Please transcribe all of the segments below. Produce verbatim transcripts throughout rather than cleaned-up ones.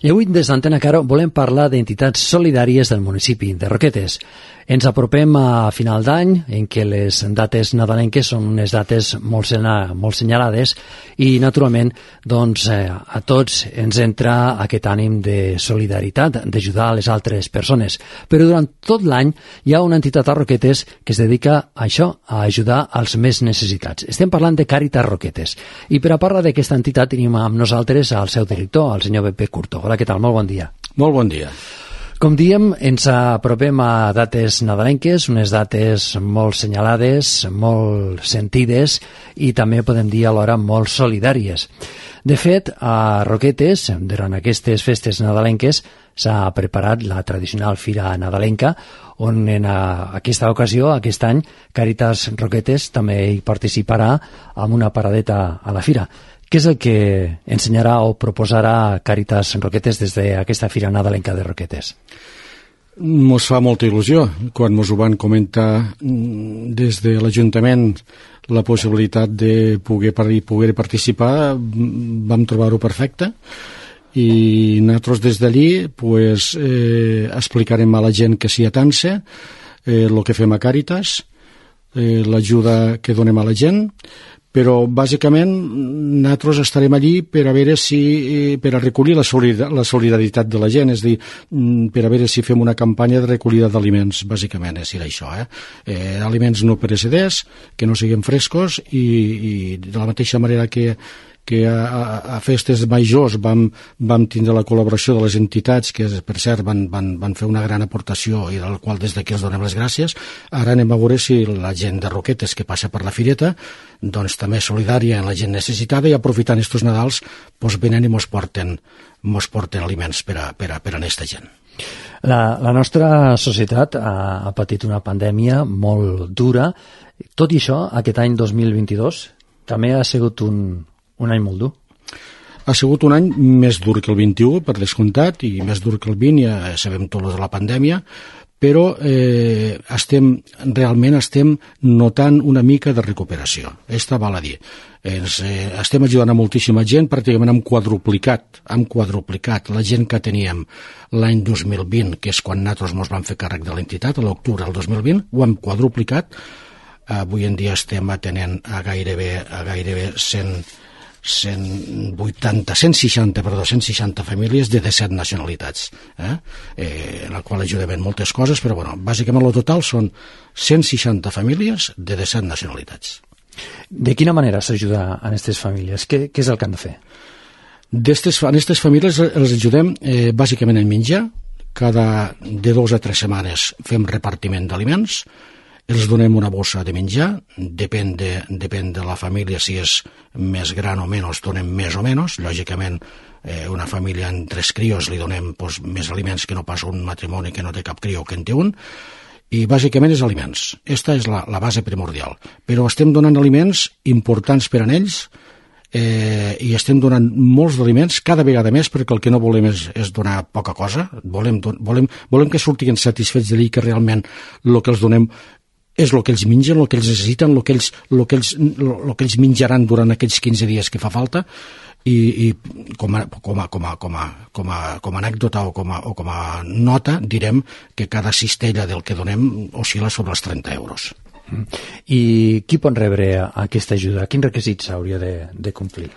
I avui des d'Antena Caro volem parlar d'entitats solidàries del municipi de Roquetes. Ens apropem a final d'any, en què les dates nadalenques són unes dates molt, sena, molt senyalades i, naturalment, doncs, eh, a tots ens entra aquest ànim de solidaritat, d'ajudar a les altres persones. Però durant tot l'any hi ha una entitat a Roquetes que es dedica a això, a ajudar als més necessitats. Estem parlant de Càritas Roquetes. I per a parlar d'aquesta entitat tenim amb nosaltres al seu director, el senyor Pepe Curto. Hola, què tal? Molt bon dia. Molt bon dia. Com diem, ens apropem a dates nadalenques, unes dates molt senyalades, molt sentides i també podem dir alhora molt solidàries. De fet, a Roquetes, durant aquestes festes nadalenques, s'ha preparat la tradicional fira nadalenca, on en aquesta ocasió, aquest any, Càritas Roquetes també hi participarà amb una paradeta a la fira. Què és el que ensenyarà o proposarà Càritas Roquetes des d'aquesta fira nadalenca de Roquetes? Mos fa molta il·lusió. Quan mos ho van comentar des de l'Ajuntament la possibilitat de poder, poder participar, vam trobar-ho perfecte. I nosaltres des d'allí pues, eh, explicarem a la gent que s'hi atansa el eh, que fem a Càritas, eh, l'ajuda que donem a la gent, però bàsicament nosaltres estarem allí per a veure si per a recollir la solidaritat de la gent, és a dir, per a veure si fem una campanya de recollida d'aliments, bàsicament és dir això, eh? eh aliments no pereceders, que no siguin frescos i, i de la mateixa manera que que a, a festes majors vam, vam tindre la col·laboració de les entitats que, per cert, van, van, van fer una gran aportació i del qual des d'aquí els donem les gràcies. Ara anem a veure si la gent de Roquetes que passa per la fireta doncs també és solidària en la gent necessitada i aprofitant estos Nadals doncs venen i mos porten, mos porten aliments per a, per a, per a aquesta gent. La, la nostra societat ha, ha patit una pandèmia molt dura. Tot i això, aquest any dos mil vint-i-dos també ha sigut un Un any molt dur. Ha sigut un any més dur que el vint-i-u, per descomptat, i més dur que el vint, ja sabem tot lo de la pandèmia, però eh, estem, realment estem notant una mica de recuperació. Esta val a dir. Ens, eh, estem ajudant a moltíssima gent, pràcticament hem quadruplicat, hem quadruplicat la gent que teníem l'any dos mil vint, que és quan nosaltres ens vam fer càrrec de l'entitat, a l'octubre del dos mil vint, ho hem quadruplicat. Avui en dia estem atenent a gairebé, a gairebé cent cent vuitanta, cent seixanta, perdó, cent seixanta famílies de disset nacionalitats, eh? Eh, en la qual ajudem moltes coses, però bueno, bàsicament el total són cent seixanta famílies de disset nacionalitats. De quina manera s'ajuda a aquestes famílies? Què, què és el que han de fer? Destes, en aquestes famílies els ajudem eh, bàsicament en menjar. Cada de dos a tres setmanes fem repartiment d'aliments. Els donem una bossa de menjar, depèn de, depèn de la família, si és més gran o menys, donem més o menys. Lògicament, eh, una família amb tres crios li donem pues, més aliments que no pas un matrimoni que no té cap crió que en té un, i bàsicament és aliments. Esta és la, la base primordial. Però estem donant aliments importants per a ells, eh, i estem donant molts d'aliments cada vegada més, perquè el que no volem és, és donar poca cosa. Volem, volem, volem que surtin satisfets d'allí, que realment el que els donem és el que ells mengen, el que ells necessiten, el que ells, el que ells, el que ells menjaran durant aquells quinze dies que fa falta, i, i com, a, com, a, com, a, com, a, com, a, com a anècdota o com a, o com a nota direm que cada cistella del que donem oscil·la sobre els trenta euros. I qui pot rebre aquesta ajuda? Quins requisits hauria de, de complir?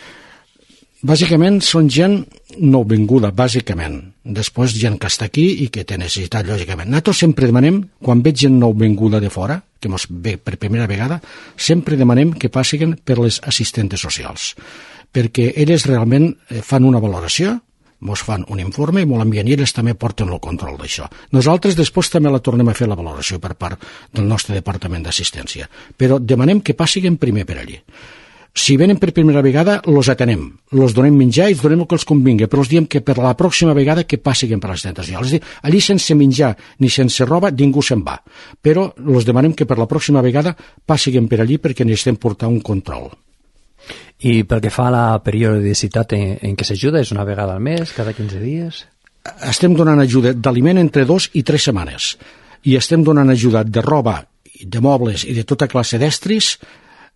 Bàsicament són gent nouvinguda, bàsicament. Després gent que està aquí i que té necessitat, lògicament. Nosaltres sempre demanem, quan veig gent nouvinguda de fora, que mos ve per primera vegada, sempre demanem que passin per les assistentes socials, perquè elles realment fan una valoració, mos fan un informe i mos l'envien i elles també porten el control d'això. Nosaltres després també la tornem a fer la valoració per part del nostre departament d'assistència, però demanem que passin primer per allí. Si venen per primera vegada, los atenem, los donem menjar i els donem el que els convingui, però els diem que per la pròxima vegada que passin per l'assistència social. És a dir, allí sense menjar ni sense roba ningú se'n va, però els demanem que per la pròxima vegada passin per allí perquè necessitem portar un control. I pel que fa a la periodicitat en, en què s'ajuda, és una vegada al mes, cada quinze dies? Estem donant ajuda d'aliment entre dos i tres setmanes i estem donant ajuda de roba, de mobles i de tota classe d'estris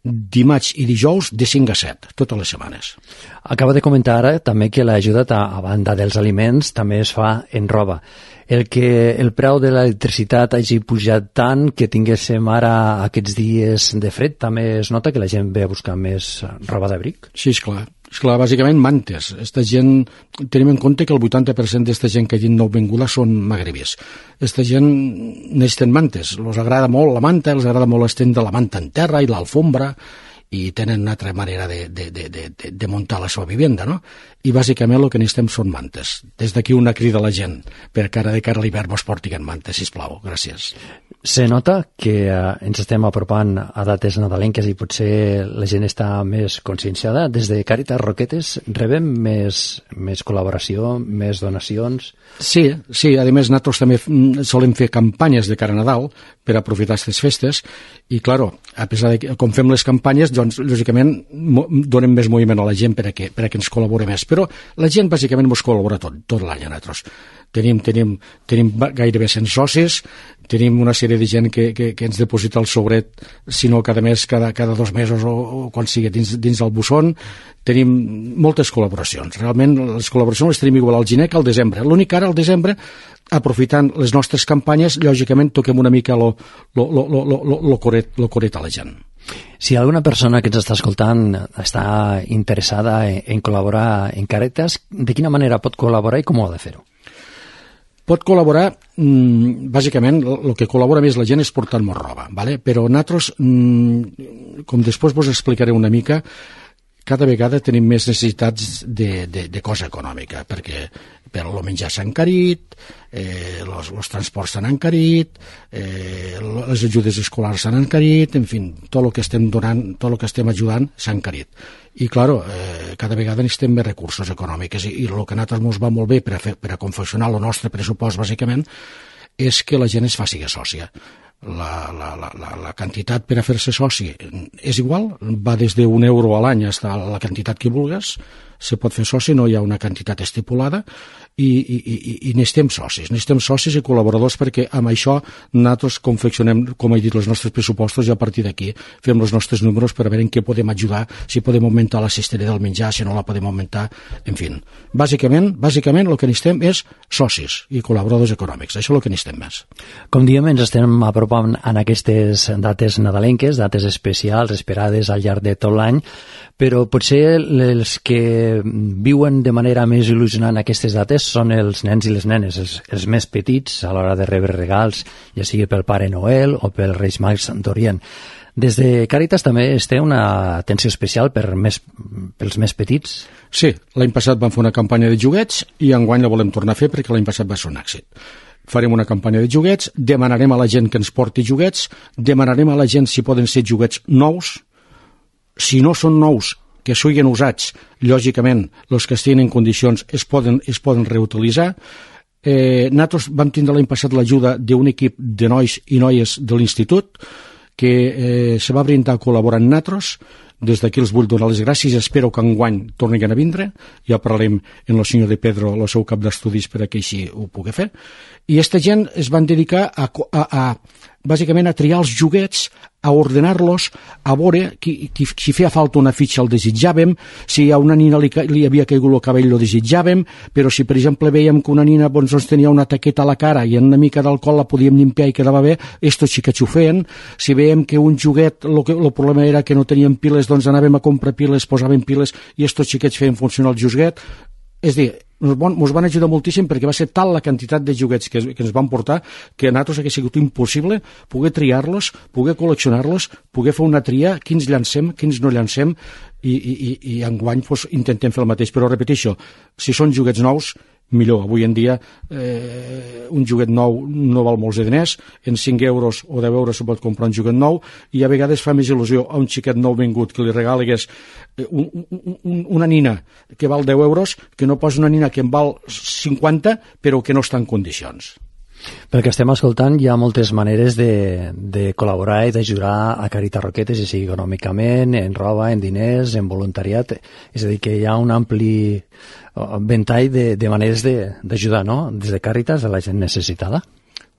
dimarts i dijous de cinc a set, totes les setmanes. Acaba de comentar ara també que l'ajuda, a banda dels aliments, també es fa en roba. El que el preu de l'electricitat hagi pujat tant que tinguéssim ara aquests dies de fred, també es nota que la gent ve a buscar més roba d'abric? Sí, esclar. Esclar, bàsicament mantes. Esta gent, tenim en compte que el vuitanta per cent d'esta gent que ha dit nouvinguda són magrebis. Esta gent necessiten mantes. Els agrada molt la manta, els agrada molt estendre la manta en terra i l'alfombra, i tenen una altra manera de, de, de, de, de muntar la seva vivenda, no? I bàsicament el que necessitem són mantes. Des d'aquí una crida a la gent, per cara de cara a l'hivern vos portin mantes, sisplau. Gràcies. Se nota que eh, ens estem apropant a dates nadalenques i potser la gent està més conscienciada. Des de Càritas Roquetes rebem més, més col·laboració, més donacions? Sí, sí, a més nosaltres també solem fer campanyes de cara a Nadal per aprofitar aquestes festes i, claro, a pesar de que com fem les campanyes, doncs, lògicament, donem més moviment a la gent per a que, per a que ens col·labori més. Però la gent, bàsicament, ens col·labora tot, tot l'any a nosaltres. Tenim, tenim, tenim gairebé cent socis, tenim una sèrie de gent que, que, que ens deposita el sobret, si no cada mes, cada, cada dos mesos o, o quan sigui dins, dins del bussón. Tenim moltes col·laboracions. Realment, les col·laboracions les tenim igual al gener que al desembre. L'únic que ara, al desembre, aprofitant les nostres campanyes, lògicament toquem una mica lo, lo, lo, lo, lo, lo, coret, lo coret a la gent. Si alguna persona que ens està escoltant està interessada en, en col·laborar en Càritas, de quina manera pot col·laborar i com ho ha de fer-ho? Pot col·laborar, mmm, bàsicament, el que col·labora més la gent és portant-nos roba, ¿vale? Però nosaltres, mmm, com després vos explicaré una mica, cada vegada tenim més necessitats de, de, de cosa econòmica, perquè per el menjar s'ha encarit, eh, els, els transports s'han encarit, eh, les ajudes escolars s'han encarit, en fi, tot el que estem donant, tot el que estem ajudant s'ha encarit. I, clar, eh, cada vegada necessitem més recursos econòmics i, i el que a nosaltres ens va molt bé per a, fer, per a confeccionar el nostre pressupost, bàsicament, és que la gent es faci sòcia. La, la, la, la quantitat per a fer-se soci és igual, va des d'un euro a l'any fins a la quantitat que vulgues, se pot fer soci, no hi ha una quantitat estipulada i, i, i, i necessitem socis, necessitem socis i col·laboradors perquè amb això nosaltres confeccionem, com he dit, els nostres pressupostos i a partir d'aquí fem els nostres números per a veure en què podem ajudar, si podem augmentar la cesteria del menjar, si no la podem augmentar, en fi. Bàsicament, bàsicament el que necessitem és socis i col·laboradors econòmics, això és el que necessitem més. Com diem, ens estem apropant en aquestes dates nadalenques, dates especials esperades al llarg de tot l'any, però potser els que viuen de manera més il·lusionant aquestes dates són els nens i les nenes, els, els més petits a l'hora de rebre regals, ja sigui pel Pare Noel o pel Reis Mags d'Orient. Des de Càritas també es té una atenció especial per més, pels més petits? Sí, l'any passat vam fer una campanya de joguets i enguany la volem tornar a fer perquè l'any passat va ser un èxit. Farem una campanya de joguets, demanarem a la gent que ens porti joguets, demanarem a la gent si poden ser joguets nous. Si no són nous, que siguin usats, lògicament, els que estiguin en condicions es poden, es poden reutilitzar. Eh, nosaltres vam tindre l'any passat l'ajuda d'un equip de nois i noies de l'institut que eh, se va brindar a col·laborar amb nosaltres. Des d'aquí els vull donar les gràcies, espero que enguany tornin a vindre, ja parlarem amb el senyor de Pedro, el seu cap d'estudis, per a que així ho pugui fer. I aquesta gent es van dedicar a, a, a bàsicament a triar els joguets, a ordenar-los, a veure qui, qui, si feia falta una fitxa el desitjàvem, si a una nina li, li havia caigut el cabell el desitjàvem, però si per exemple veiem que una nina doncs, doncs, tenia una taqueta a la cara i en una mica d'alcohol la podíem limpiar i quedava bé, estos xiquets ho feien. Si veiem que un joguet, el, que, el problema era que no tenien piles, doncs anàvem a comprar piles, posàvem piles i estos xiquets feien funcionar el joguet. És a dir, ens van ajudar moltíssim perquè va ser tal la quantitat de joguets que, que ens van portar que a nosaltres hauria sigut impossible poder triar-los, poder col·leccionar-los, poder fer una tria, quins llancem, quins no llancem i, i, i, i enguany doncs, intentem fer el mateix. Però repeteixo, si són joguets nous, millor. Avui en dia eh, un joguet nou no val molts de diners, en cinc euros o deu euros se pot comprar un joguet nou i a vegades fa més il·lusió a un xiquet nou vingut que li regaligues un, un, una nina que val deu euros que no pas una nina que en val cinquanta però que no està en condicions. Pel que estem escoltant, hi ha moltes maneres de, de col·laborar i d'ajudar a Càritas Roquetes, ja sigui econòmicament, en roba, en diners, en voluntariat. És a dir, que hi ha un ampli ventall de, de maneres d'ajudar, no?, des de Càritas a la gent necessitada.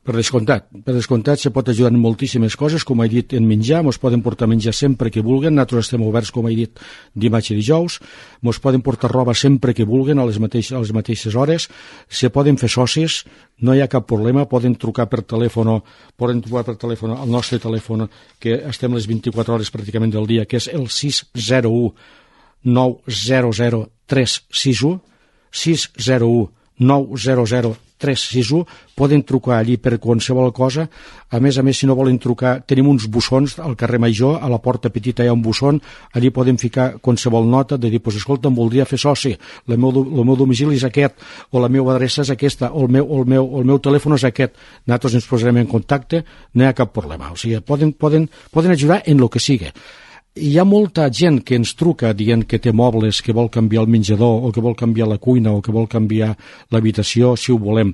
Per descomptat, per descomptat se pot ajudar en moltíssimes coses, com he dit, en menjar, mos poden portar menjar sempre que vulguen, nosaltres estem oberts, com he dit, dimarts i dijous, mos poden portar roba sempre que vulguen, a les mateixes, a les mateixes hores, se poden fer socis, no hi ha cap problema, poden trucar per telèfon, poden trucar per telèfon al nostre telèfon, que estem les vint-i-quatre hores pràcticament del dia, que és el sis zero u nou zero zero tres sis u, sis zero u nou zero zero tres sis u, poden trucar allí per qualsevol cosa. A més a més, si no volen trucar, tenim uns bussons al carrer Major, a la porta petita hi ha un busson, allí poden ficar qualsevol nota de dir, pues, escolta, em voldria fer soci, el meu, el meu domicili és aquest, o la meva adreça és aquesta, o el meu, o el meu, o el meu telèfon és aquest, nosaltres ens posarem en contacte, no hi ha cap problema, o sigui, poden, poden, poden ajudar en el que sigui. Hi ha molta gent que ens truca dient que té mobles, que vol canviar el menjador, o que vol canviar la cuina, o que vol canviar l'habitació, si ho volem.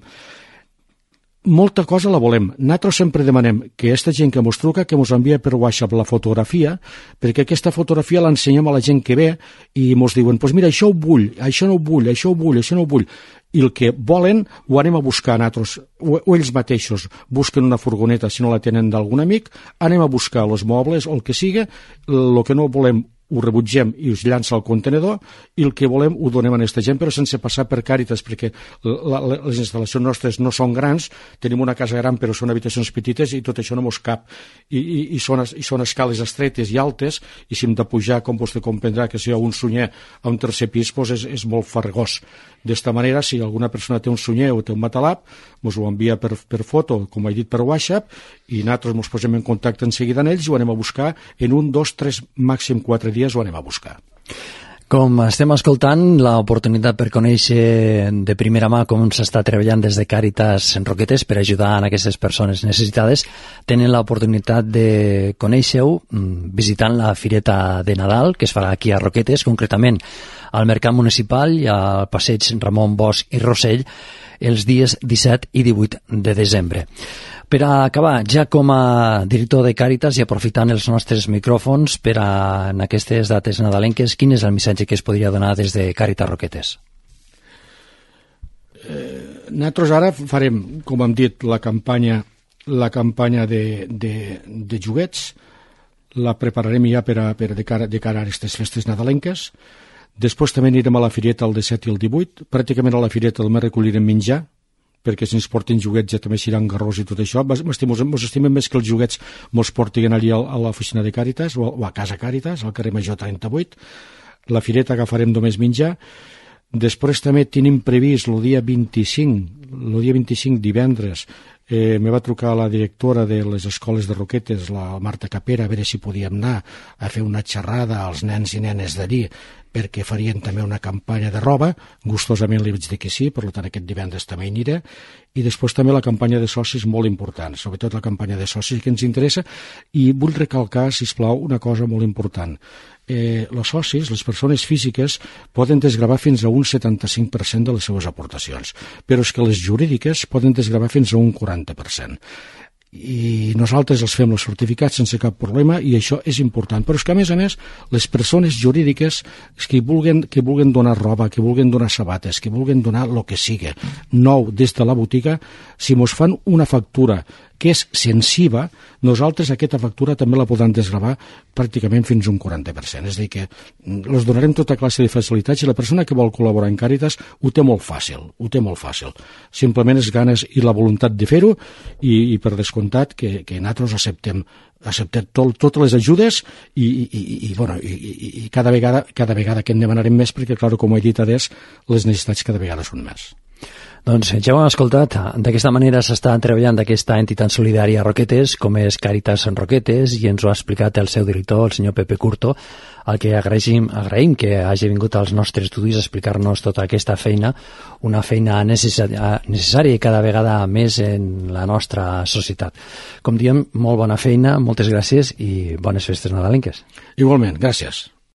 Molta cosa la volem. Nosaltres sempre demanem que aquesta gent que ens truca, que ens envia per WhatsApp la fotografia, perquè aquesta fotografia l'ensenyem a la gent que ve i ens diuen, pues mira, això ho vull, això no ho vull, això ho vull, això no ho vull. I el que volen ho anem a buscar nosaltres, o, o ells mateixos busquen una furgoneta si no la tenen d'algun amic, anem a buscar els mobles o el que sigui, el que no volem ho rebutgem i us llança al contenedor, i el que volem ho donem a aquesta gent, però sense passar per Càritas, perquè la, la, les instal·lacions nostres no són grans, tenim una casa gran però són habitacions petites i tot això no mos cap, i, i, i, són, i són escales estretes i altes, i si hem de pujar, com vostè comprendrà, que si hi ha un sunyer a un tercer pis, doncs és, és molt farragós. D'esta manera, si alguna persona té un sunyer o té un matalap, ens ho envia per, per foto, com he dit, per WhatsApp, i nosaltres ens posem en contacte en seguida amb ells i ho anem a buscar en un, dos, tres, màxim quatre dies ho anem a buscar. Com estem escoltant, l'oportunitat per conèixer de primera mà com s'està treballant des de Càritas en Roquetes per ajudar a aquestes persones necessitades, tenen l'oportunitat de conèixer-ho visitant la Fireta de Nadal, que es farà aquí a Roquetes, concretament al Mercat Municipal i al Passeig Ramon Bosch i Rossell, els dies disset i divuit de desembre. Per a acabar, ja com a director de Càritas i aprofitant els nostres micròfons per a en aquestes dates nadalenques, quin és el missatge que es podria donar des de Càritas Roquetes? Eh, nosaltres ara farem, com hem dit, la campanya, la campanya de, de, de joguets, la prepararem ja per a, per a de, cara, de cara a aquestes festes nadalenques. Després també anirem a la fireta el disset i el divuit, pràcticament a la fireta també recollirem menjar, perquè si ens porten joguets ja també seran garrós i tot això. Ens estimem més que els joguets ens portin allà a l'oficina de Càritas o a casa Càritas, al carrer Major trenta-vuit. La fireta agafarem només menjar. Després també tenim previst el dia vint-i-cinc, el dia vint-i-cinc divendres, eh, me va trucar la directora de les escoles de Roquetes, la Marta Capera, a veure si podíem anar a fer una xerrada als nens i nenes d'allí, perquè farien també una campanya de roba. Gustosament li vaig dir que sí, per tant aquest divendres també hi aniré. I després també la campanya de socis, molt important, sobretot la campanya de socis que ens interessa, i vull recalcar, sisplau, una cosa molt important. Eh, els socis, les persones físiques, poden desgravar fins a un setanta-cinc per cent de les seves aportacions, però és que les jurídiques poden desgravar fins a un quaranta per cent. I nosaltres els fem els certificats sense cap problema, i això és important. Però és que a més a més les persones jurídiques que vulguen, que vulguen donar roba, que vulguen donar sabates, que vulguen donar el que sigui nou des de la botiga, si mos fan una factura que és sensiva, nosaltres aquesta factura també la podran desgravar pràcticament fins a un quaranta per cent. És a dir, que els donarem tota classe de facilitats, i la persona que vol col·laborar en Càritas ho té molt fàcil, ho té molt fàcil. Simplement és ganes i la voluntat de fer-ho, i, i per descomptat que, que nosaltres acceptem acceptem tot, totes les ajudes, i, i, i, bueno, i, i, i cada, vegada, cada vegada que en demanarem més, perquè, clar, com he dit adés, les necessitats cada vegada són més. Doncs ja ho hem escoltat, d'aquesta manera s'està treballant d'aquesta entitat solidària a Roquetes, com és Càritas en Roquetes, i ens ho ha explicat el seu director, el senyor Pepe Curto, al que agraïm, agraïm que hagi vingut als nostres estudis a explicar-nos tota aquesta feina, una feina necessària i cada vegada més en la nostra societat. Com diem, molt bona feina, moltes gràcies i bones festes nadalenques. Igualment, gràcies.